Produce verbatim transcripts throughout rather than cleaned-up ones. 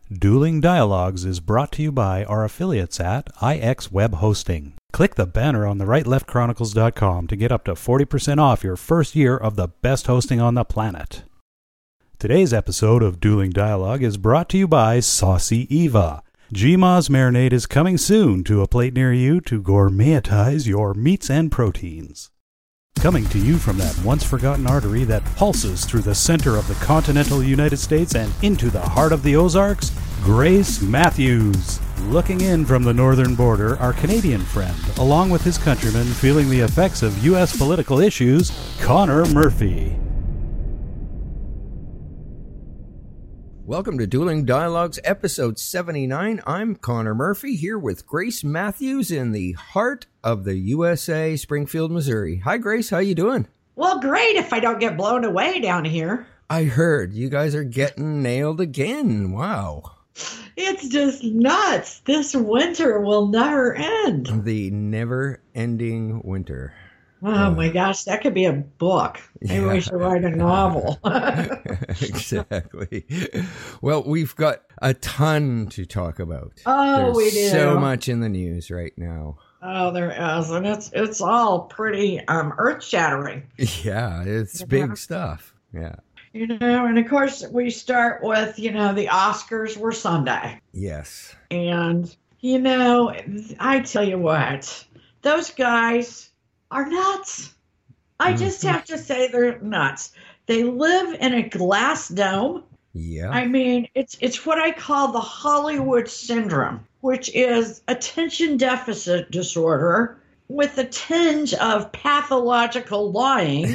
Dueling Dialogues is brought to you by our affiliates at I X Web Hosting. Click the banner on the right left chronicles dot com to get up to forty percent off your first year of the best hosting on the planet. Today's episode of Dueling Dialogue is brought to you by Saucy Eva. G M A's Marinade is coming soon to a plate near you to gourmetize your meats and proteins. Coming to you from that once-forgotten artery that pulses through the center of the continental United States and into the heart of the Ozarks, Grace Matthews. Looking in from the northern border, our Canadian friend, along with his countrymen feeling the effects of U S political issues, Connor Murphy. Welcome to Dueling Dialogues, episode seventy-nine. I'm Connor Murphy, here with Grace Matthews in the heart of the U S A, Springfield, Missouri. Hi, Grace. How you doing? Well, great if I don't get blown away down here. I heard you guys are getting nailed again. Wow. It's just nuts. This winter will never end. The never-ending winter. Oh, uh, my gosh, that could be a book. Maybe yeah. we should write a novel. Exactly. Well, we've got a ton to talk about. Oh, There's we do. So much in the news right now. Oh, there is, and it's it's all pretty um, earth-shattering. Yeah, it's yeah. big stuff. Yeah. You know, and of course, we start with, you know, the Oscars were Sunday. Yes. And, you know, I tell you what, those guys are nuts. I just have to say they're nuts. They live in a glass dome. Yeah. I mean, it's it's what I call the Hollywood syndrome, which is attention deficit disorder with a tinge of pathological lying.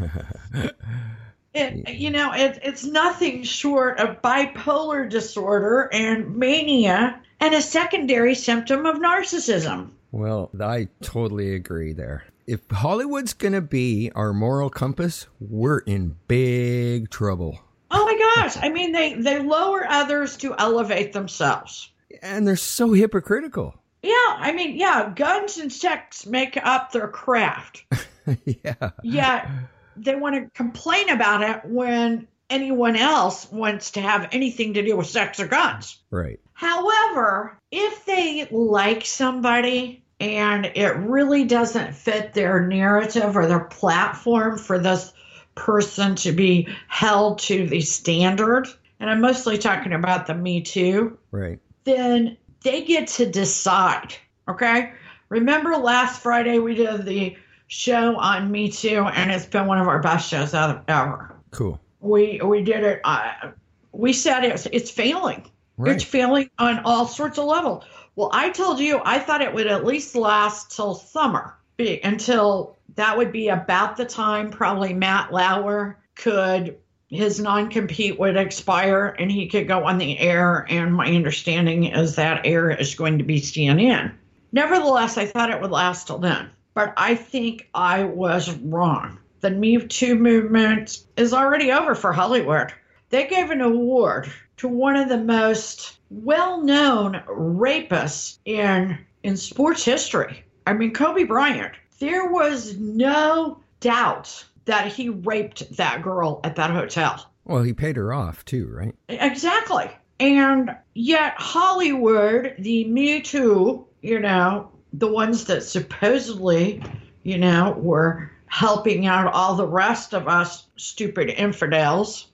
It, you know, it, it's nothing short of bipolar disorder and mania and a secondary symptom of narcissism. Well, I totally agree there. If Hollywood's going to be our moral compass, we're in big trouble. Oh, my gosh. I mean, they, they lower others to elevate themselves. And they're so hypocritical. Yeah. I mean, yeah, guns and sex make up their craft. Yeah. Yeah. They want to complain about it when anyone else wants to have anything to do with sex or guns. Right. However, if they like somebody and it really doesn't fit their narrative or their platform for this person to be held to the standard, and I'm mostly talking about the Me Too, right? Then they get to decide, okay? Remember last Friday we did the show on Me Too, and it's been one of our best shows ever. Cool. We we did it. Uh, we said it's, it's failing. Right. It's failing on all sorts of levels. Well, I told you I thought it would at least last till summer, be, until that would be about the time probably Matt Lauer could, his non-compete would expire and he could go on the air. And my understanding is that air is going to be C N N. Nevertheless, I thought it would last till then. But I think I was wrong. The Me Too movement is already over for Hollywood. They gave an award to one of the most well-known rapists in in sports history. I mean, Kobe Bryant. There was no doubt that he raped that girl at that hotel. Well, he paid her off too, right? Exactly. And yet Hollywood, the Me Too, you know, the ones that supposedly, you know, were helping out all the rest of us stupid infidels.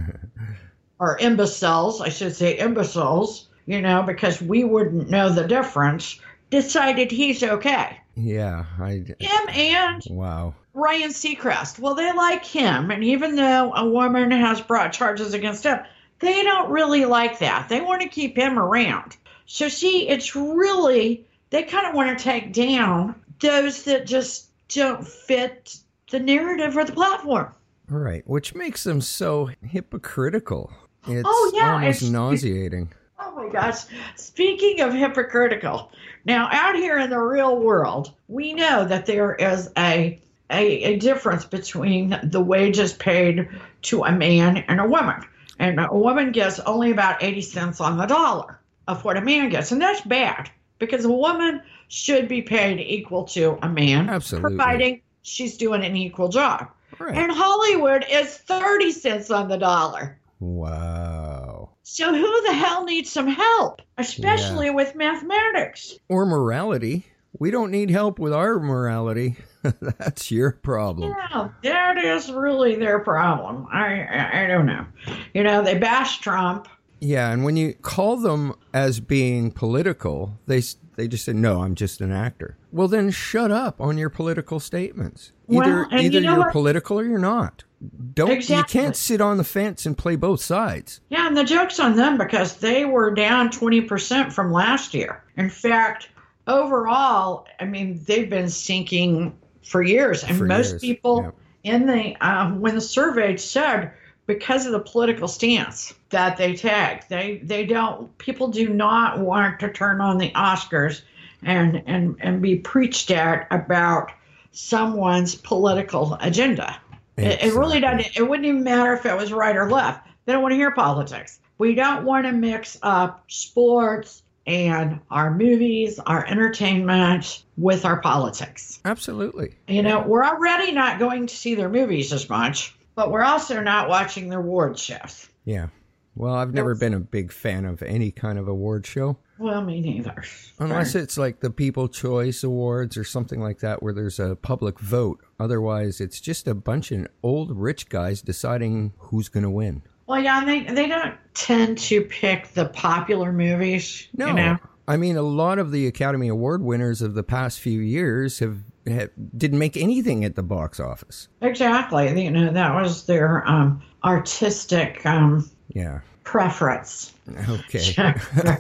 Or imbeciles, I should say imbeciles, you know, because we wouldn't know the difference, decided he's okay. Yeah. I, him and wow. Ryan Seacrest. Well, they like him. And even though a woman has brought charges against him, they don't really like that. They want to keep him around. So see, it's really, they kind of want to take down those that just don't fit the narrative or the platform. Right. Which makes them so hypocritical. It's oh, yeah, almost it's, nauseating. Oh, my gosh. Speaking of hypocritical, now out here in the real world, we know that there is a, a, a difference between the wages paid to a man and a woman. And a woman gets only about eighty cents on the dollar of what a man gets. And that's bad because a woman should be paid equal to a man. Absolutely. Providing she's doing an equal job. Right. And Hollywood is thirty cents on the dollar. Wow. So who the hell needs some help, especially yeah. with mathematics? Or morality. We don't need help with our morality. That's your problem. Yeah, that is really their problem. I, I I don't know. You know, they bash Trump. Yeah, and when you call them as being political, they they just say, no, I'm just an actor. Well, then shut up on your political statements. Either well, either you know you're what? political or you're not. Don't exactly. You can't sit on the fence and play both sides. Yeah, and the joke's on them because they were down twenty percent from last year. In fact, overall, I mean, they've been sinking for years. And for most years. people yeah. in the, um, when the survey said, because of the political stance that they take, they, they don't, people do not want to turn on the Oscars and, and, and be preached at about someone's political agenda. Exactly. It, it really doesn't, it wouldn't even matter if it was right or left. They don't want to hear politics. We don't want to mix up sports and our movies, our entertainment with our politics. Absolutely. You know, we're already not going to see their movies as much, but we're also not watching their award shows. Yeah. Well, I've never been a big fan of any kind of award show. Well, me neither. Unless it's like the People Choice Awards or something like that where there's a public vote. Otherwise, it's just a bunch of old rich guys deciding who's going to win. Well, yeah, and they, they don't tend to pick the popular movies, no. you know? I mean, a lot of the Academy Award winners of the past few years have, have didn't make anything at the box office. Exactly. You know, that was their um, artistic um, yeah. preference. Okay.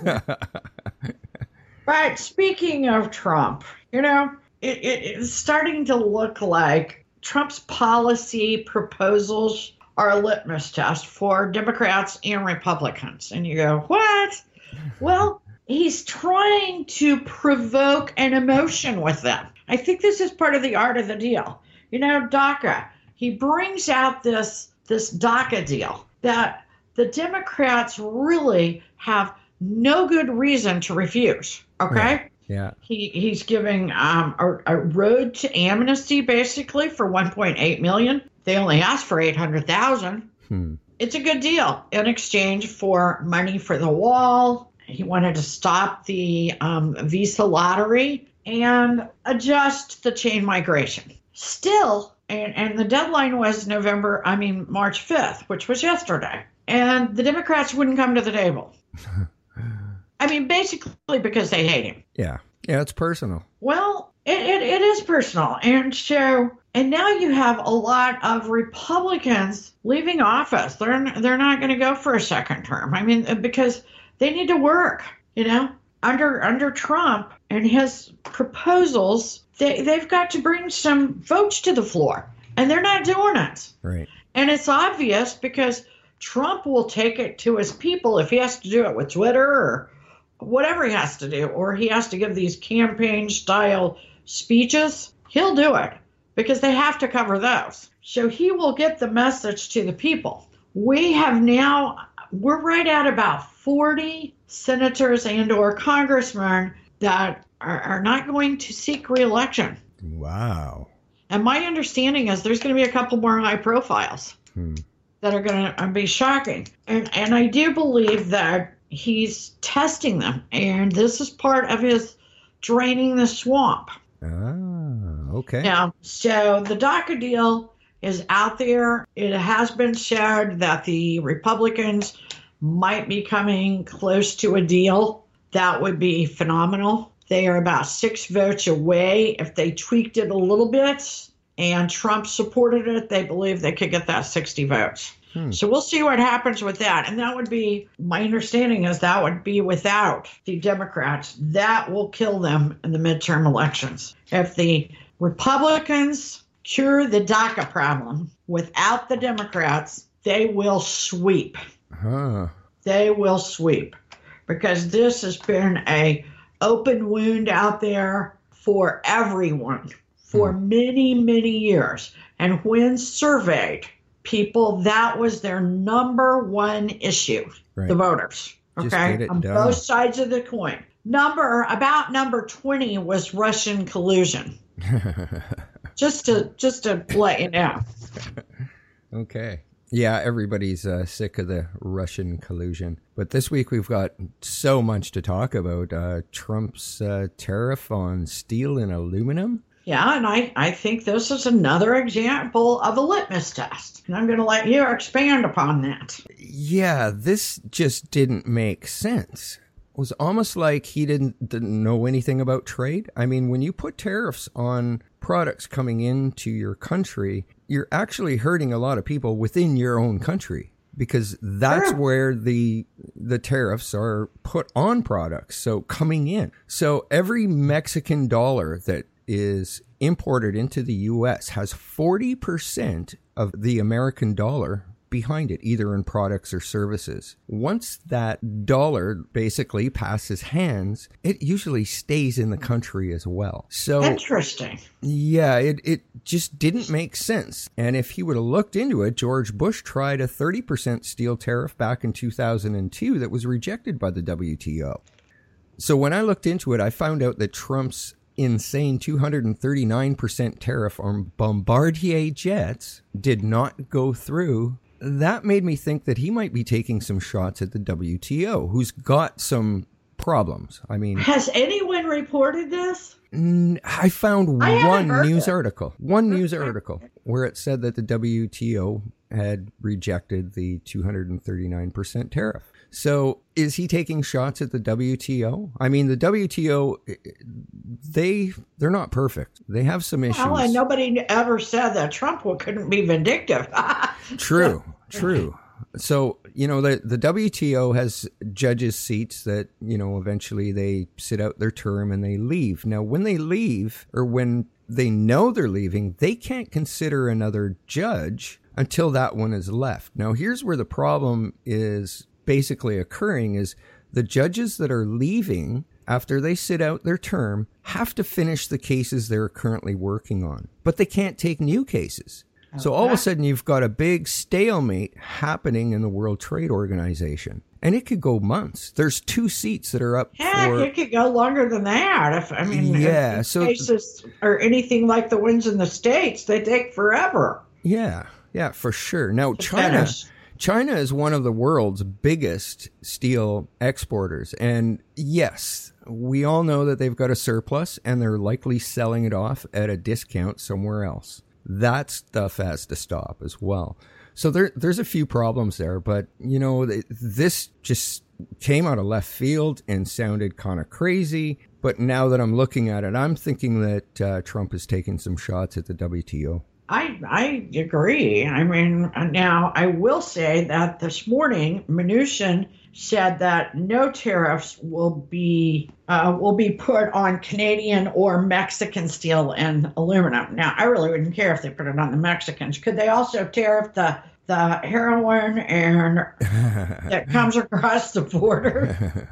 But speaking of Trump, you know, it, it, it's starting to look like Trump's policy proposals are a litmus test for Democrats and Republicans. And you go, what? Well, he's trying to provoke an emotion with them. I think this is part of the art of the deal. You know, DACA, he brings out this, this DACA deal that the Democrats really have no good reason to refuse. Okay? Right. Yeah. He he's giving um, a, a road to amnesty basically for one point eight million dollars. They only asked for eight hundred thousand dollars. Hmm. It's a good deal in exchange for money for the wall. He wanted to stop the um, visa lottery and adjust the chain migration. Still, and, and the deadline was November, I mean, March fifth, which was yesterday. And the Democrats wouldn't come to the table. I mean, basically because they hate him. Yeah. Yeah, it's personal. Well, it, it, it is personal. And so, and now you have a lot of Republicans leaving office. They're, they're not going to go for a second term. I mean, because they need to work, you know, under, under Trump and his proposals, they, they've got to bring some votes to the floor and they're not doing it. Right. And it's obvious because Trump will take it to his people if he has to do it with Twitter or whatever he has to do, or he has to give these campaign style speeches. He'll do it because they have to cover those. So he will get the message to the people. We have now, we're right at about forty senators and or congressmen that are, are not going to seek re-election. Wow. And my understanding is there's going to be a couple more high profiles Hmm. that are going to be shocking. And and I do believe that he's testing them. And this is part of his draining the swamp. Ah, okay. Now, so the DACA deal is out there. It has been said that the Republicans might be coming close to a deal. That would be phenomenal. They are about six votes away. If they tweaked it a little bit and Trump supported it, they believe they could get that sixty votes. Hmm. So we'll see what happens with that. And that would be, my understanding is that would be without the Democrats. That will kill them in the midterm elections. If the Republicans cure the DACA problem without the Democrats, they will sweep. Huh. They will sweep. Because this has been a open wound out there for everyone for hmm. many, many years. And when surveyed, people, that was their number one issue, right. The voters, okay, on done. Both sides of the coin. Number, about number twenty was Russian collusion. just to just to let you know. Okay. Yeah, everybody's uh, sick of the Russian collusion. But this week we've got so much to talk about. Uh, Trump's uh, tariff on steel and aluminum. Yeah, and I, I think this is another example of a litmus test. And I'm going to let you expand upon that. Yeah, this just didn't make sense. It was almost like he didn't, didn't know anything about trade. I mean, when you put tariffs on products coming into your country, you're actually hurting a lot of people within your own country, because that's sure. where the the tariffs are put on products. So coming in. So every Mexican dollar that is imported into the U S has forty percent of the American dollar behind it, either in products or services. Once that dollar basically passes hands, it usually stays in the country as well. So interesting. Yeah, it, it just didn't make sense. And if he would have looked into it, George Bush tried a thirty percent steel tariff back in two thousand two that was rejected by the W T O. So when I looked into it, I found out that Trump's insane two hundred thirty-nine percent tariff on Bombardier jets did not go through. That made me think that he might be taking some shots at the W T O, who's got some problems. I mean, has anyone reported this? I found I one news it. article, one news article where it said that the W T O had rejected the two hundred thirty-nine percent tariff. So is he taking shots at the W T O? I mean, the W T O, they, they're not perfect. They have some issues. Well, and nobody ever said that Trump couldn't be vindictive. True, true. So, you know, the, the W T O has judges' seats that, you know, eventually they sit out their term and they leave. Now, when they leave, or when they know they're leaving, they can't consider another judge until that one is left. Now, here's where the problem is basically occurring is the judges that are leaving after they sit out their term have to finish the cases they're currently working on, but they can't take new cases. Okay. So all of a sudden you've got a big stalemate happening in the World Trade Organization, and it could go months. There's two seats that are up. Heck, for... it could go longer than that. If I mean, yeah, if so cases are anything like the ones in the States, they take forever. Yeah, yeah, for sure. Now, to China... finish. China is one of the world's biggest steel exporters. And yes, we all know that they've got a surplus and they're likely selling it off at a discount somewhere else. That stuff has to stop as well. So there, there's a few problems there, but you know, this just came out of left field and sounded kind of crazy. But now that I'm looking at it, I'm thinking that uh, Trump is taking some shots at the W T O. I, I agree. I mean, now I will say that this morning, Mnuchin said that no tariffs will be uh, will be put on Canadian or Mexican steel and aluminum. Now, I really wouldn't care if they put it on the Mexicans. Could they also tariff the the heroin and that comes across the border?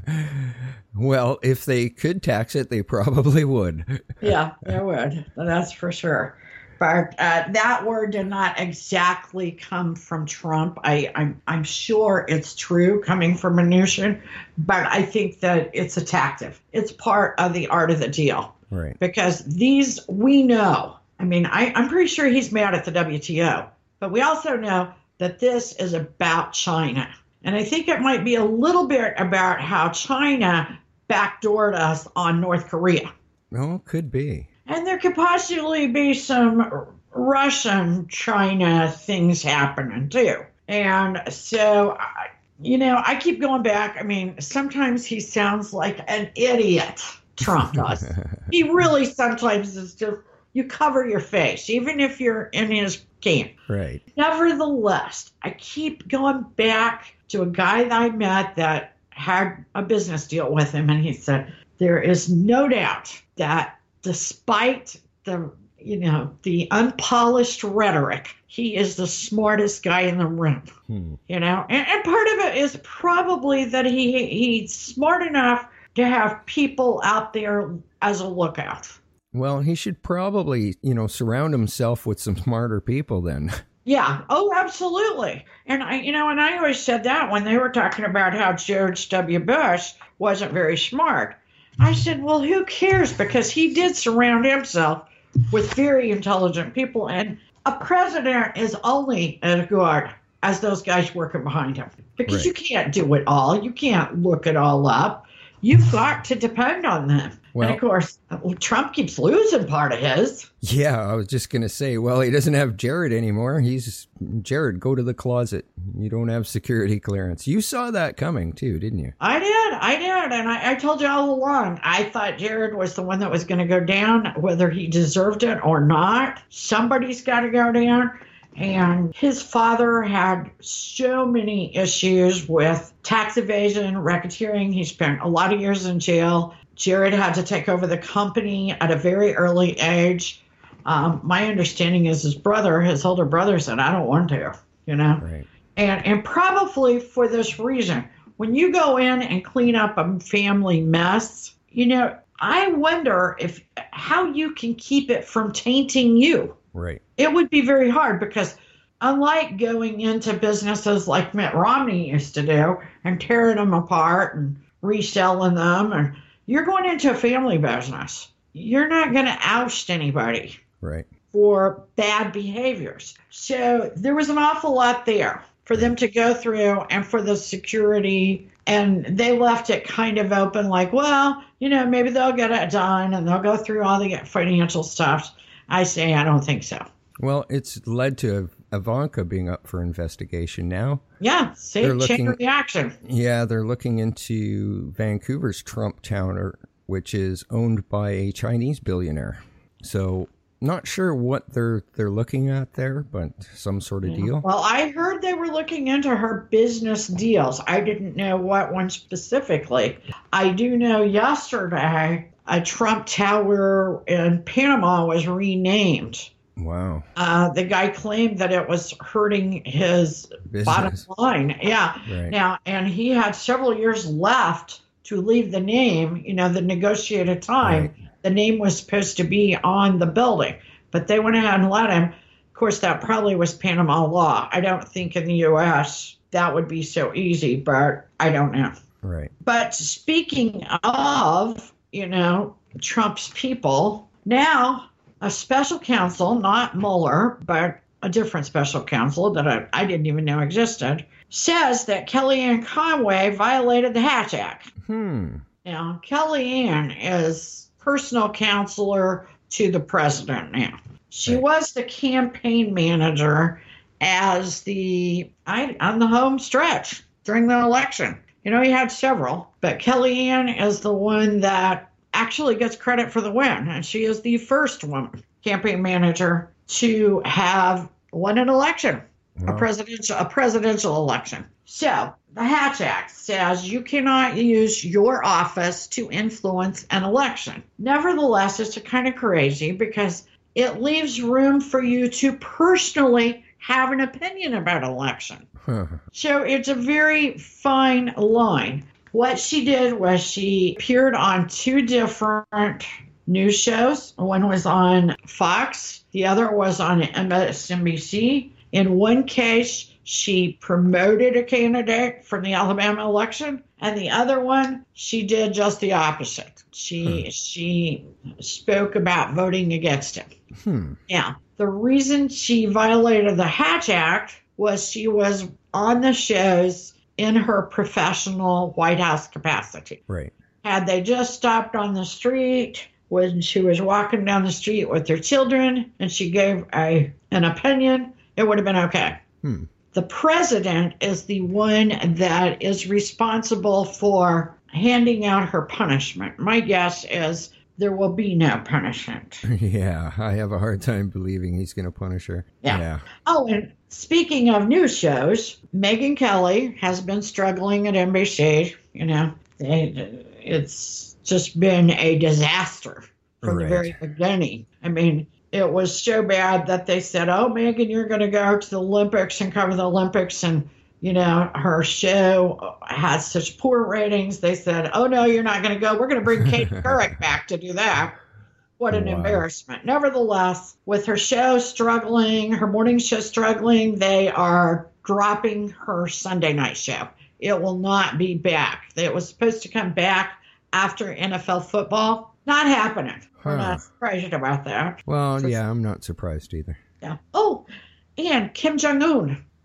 Well, if they could tax it, they probably would. Yeah, they would. That's for sure. But uh, that word did not exactly come from Trump. I, I'm, I'm sure it's true coming from Mnuchin, but I think that it's a tactic. It's part of the art of the deal. Right. Because these, we know. I mean, I, I'm pretty sure he's mad at the W T O, but we also know that this is about China. And I think it might be a little bit about how China backdoored us on North Korea. Oh, could be. And there could possibly be some Russian China things happening too. And so, you know, I keep going back. I mean, sometimes he sounds like an idiot, Trump does. He really sometimes is just, you cover your face, even if you're in his camp. Right. Nevertheless, I keep going back to a guy that I met that had a business deal with him. And he said, there is no doubt that despite the, you know, the unpolished rhetoric, he is the smartest guy in the room, hmm. you know, and, and part of it is probably that he he's smart enough to have people out there as a lookout. Well, he should probably, you know, surround himself with some smarter people then. Yeah. Oh, absolutely. And I, you know, and I always said that when they were talking about how George W. Bush wasn't very smart. I said, well, who cares? Because he did surround himself with very intelligent people. And a president is only as good as those guys working behind him, because Right. you can't do it all. You can't look it all up. You've got to depend on them. Well- and of course, Trump keeps losing part of his. Yeah, I was just going to say, well, he doesn't have Jared anymore. He's Jared, go to the closet. You don't have security clearance. You saw that coming too, didn't you? I did. I did. And I, I told you all along, I thought Jared was the one that was going to go down, whether he deserved it or not. Somebody's got to go down. And his father had so many issues with tax evasion, racketeering. He spent a lot of years in jail. Jared had to take over the company at a very early age. Um, my understanding is his brother, his older brother, said, I don't want to, you know? Right. And, and probably for this reason, when you go in and clean up a family mess, you know, I wonder if how you can keep it from tainting you. Right. It would be very hard because unlike going into businesses like Mitt Romney used to do and tearing them apart and reselling them, and you're going into a family business. You're not going to oust anybody Right. for bad behaviors. So there was an awful lot there for them to go through and for the security. And they left it kind of open like, well, you know, maybe they'll get it done and they'll go through all the financial stuff. I say, I don't think so. Well, it's led to Ivanka being up for investigation now. Yeah, see, They're chain looking- reaction. Yeah, they're looking into Vancouver's Trump Tower, which is owned by a Chinese billionaire. So, not sure what they're they're looking at there, but some sort of deal. Well, I heard they were looking into her business deals. I didn't know what one specifically. I do know yesterday a Trump Tower in Panama was renamed. Wow. Uh, the guy claimed that it was hurting his Business. bottom line. Yeah. Right. Now, and he had several years left to leave the name, you know, the negotiated time. Right. The name was supposed to be on the building, but they went ahead and let him. Of course, that probably was Panama law. I don't think in the U S that would be so easy, but I don't know. Right. But speaking of, you know, Trump's people, now a special counsel, not Mueller, but a different special counsel that I, I didn't even know existed, says that Kellyanne Conway violated the Hatch Act. Hmm. Now, Kellyanne is personal counselor to the president now. She Right. was the campaign manager as the I, on the home stretch during the election. You know, he had several, but Kellyanne is the one that actually gets credit for the win, and she is the first woman campaign manager to have won an election, Wow. a presidential a presidential election. So the Hatch Act says you cannot use your office to influence an election. Nevertheless, it's kind of crazy because it leaves room for you to personally have an opinion about an election. Huh. So it's a very fine line. What she did was she appeared on two different news shows. One was on Fox, the other was on M S N B C. In one case, she promoted a candidate from the Alabama election, and the other one, she did just the opposite. She Hmm. she spoke about voting against him. Hmm. Yeah. The reason she violated the Hatch Act was she was on the shows in her professional White House capacity. Right. Had they just stopped on the street when she was walking down the street with her children and she gave a an opinion, it would have been okay. Hmm. The president is the one that is responsible for handing out her punishment. My guess is there will be no punishment. Yeah, I have a hard time believing he's going to punish her. Yeah. Yeah. Oh, and speaking of news shows, Megyn Kelly has been struggling at N B C. You know, they, it's just been a disaster from Right. the very beginning. I mean, it was so bad that they said, oh, Megyn, you're going to go to the Olympics and cover the Olympics. And, you know, her show has such poor ratings. They said, oh, no, you're not going to go. We're going to bring Kate Couric back to do that. What an Wow. embarrassment. Nevertheless, with her show struggling, her morning show struggling, they are dropping her Sunday night show. It will not be back. It was supposed to come back after N F L football. Not happening. We're Huh. not surprised about that. Well, For- yeah, I'm not surprised either. Yeah. Oh, and Kim Jong-un.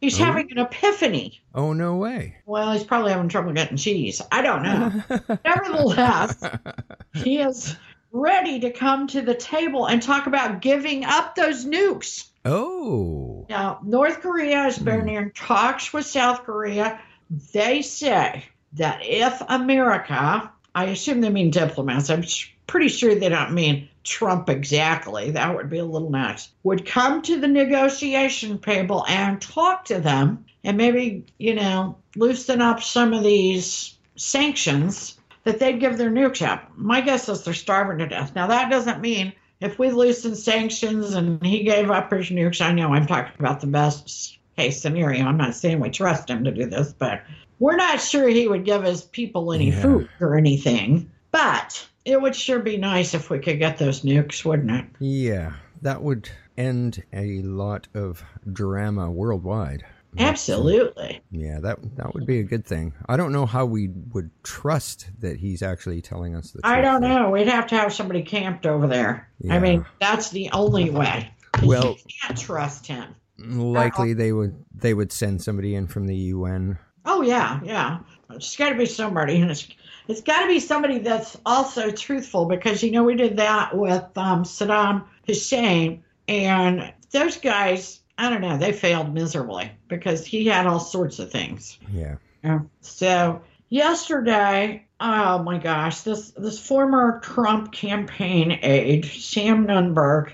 He's oh. having an epiphany. Oh, no way. Well, he's probably having trouble getting cheese. I don't know. Nevertheless, he is ready to come to the table and talk about giving up those nukes. Oh. Now, North Korea has been in talks with South Korea. They say that if America, I assume they mean diplomats, I'm pretty sure they don't mean Trump exactly, that would be a little nuts, would come to the negotiation table and talk to them and maybe, you know, loosen up some of these sanctions, that they'd give their nukes up. My guess is they're starving to death. Now, that doesn't mean if we loosen sanctions and he gave up his nukes, I know I'm talking about the best case scenario. I'm not saying we trust him to do this, but we're not sure he would give his people any yeah. food or anything. But it would sure be nice if we could get those nukes, wouldn't it? Yeah, that would end a lot of drama worldwide. Absolutely. Yeah, that that would be a good thing. I don't know how we would trust that he's actually telling us the truth. I don't know. We'd have to have somebody camped over there. Yeah. I mean, that's the only way. Well, you can't trust him. Likely they would they would send somebody in from the U N. Oh, yeah, yeah. It's got to be somebody, and it's it's got to be somebody that's also truthful, because, you know, we did that with um, Saddam Hussein, and those guys, I don't know, they failed miserably because he had all sorts of things. Yeah. yeah. So yesterday, oh my gosh, this this former Trump campaign aide, Sam Nunberg,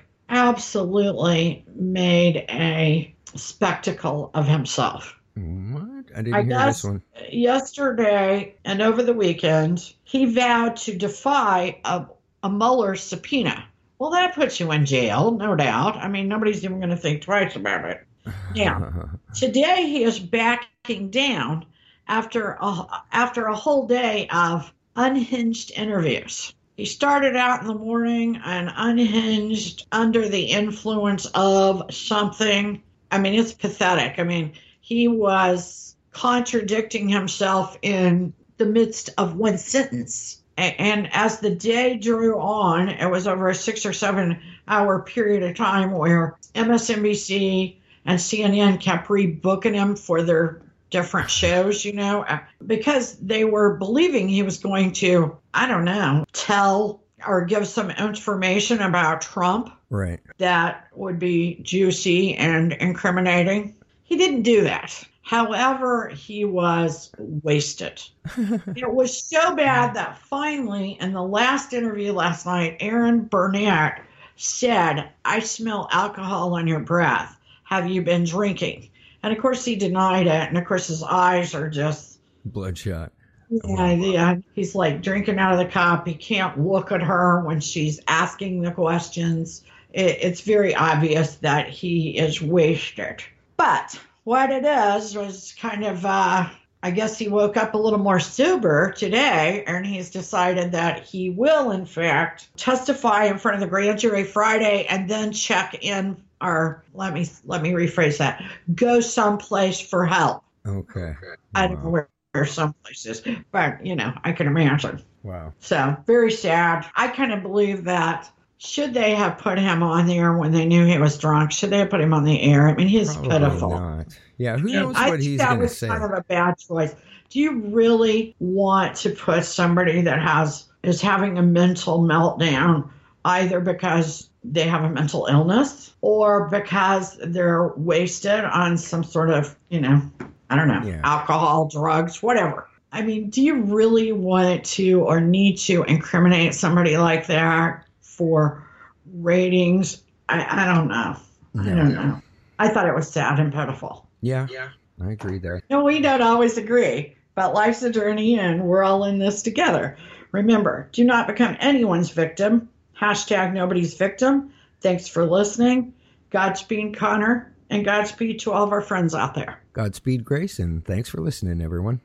absolutely made a spectacle of himself. What? I didn't I hear guess this one. Yesterday and over the weekend, he vowed to defy a, a Mueller subpoena. Well, that puts you in jail, no doubt. I mean, nobody's even going to think twice about it. Now, today he is backing down after a, after a whole day of unhinged interviews. He started out in the morning and unhinged under the influence of something. I mean, it's pathetic. I mean, he was contradicting himself in the midst of one sentence. And as the day drew on, it was over a six or seven hour period of time where M S N B C and C N N kept rebooking him for their different shows, you know, because they were believing he was going to, I don't know, tell or give some information about Trump. Right. That would be juicy and incriminating. He didn't do that. However, he was wasted. It was so bad that finally, in the last interview last night, Aaron Burnett said, "I smell alcohol on your breath. Have you been drinking?" And of course, he denied it. And of course, his eyes are just bloodshot. Yeah, yeah. He's like drinking out of the cup. He can't look at her when she's asking the questions. It, it's very obvious that he is wasted. But what it is was kind of, uh, I guess he woke up a little more sober today, and he's decided that he will, in fact, testify in front of the grand jury Friday and then check in, or let me let me rephrase that, go someplace for help. Okay. I don't know where, where some places, but, you know, I can imagine. Wow. So, very sad. I kind of believe that should they have put him on there when they knew he was drunk? Should they have put him on the air? I mean, he's Probably pitiful. Not. Yeah, who knows I what think he's that going to was say? kind of a bad choice. Do you really want to put somebody that has is having a mental meltdown either because they have a mental illness or because they're wasted on some sort of, you know, I don't know, Yeah. alcohol, drugs, whatever? I mean, do you really want to or need to incriminate somebody like that for ratings? I, I don't know. No. I don't know. I thought it was sad and pitiful. Yeah, yeah, I agree there. No, we don't always agree, but life's a journey and we're all in this together. Remember, do not become anyone's victim. Hashtag nobody's victim. Thanks for listening. Godspeed, Connor, and Godspeed to all of our friends out there. Godspeed, Grace, and thanks for listening, everyone.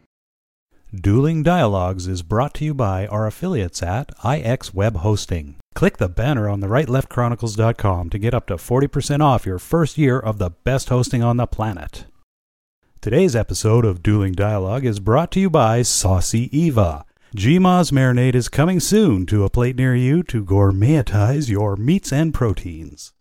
Dueling Dialogues is brought to you by our affiliates at I X Web Hosting. Click the banner on the right left chronicles dot com to get up to forty percent off your first year of the best hosting on the planet. Today's episode of Dueling Dialogue is brought to you by Saucy Eva. G M A's Marinade is coming soon to a plate near you to gourmetize your meats and proteins.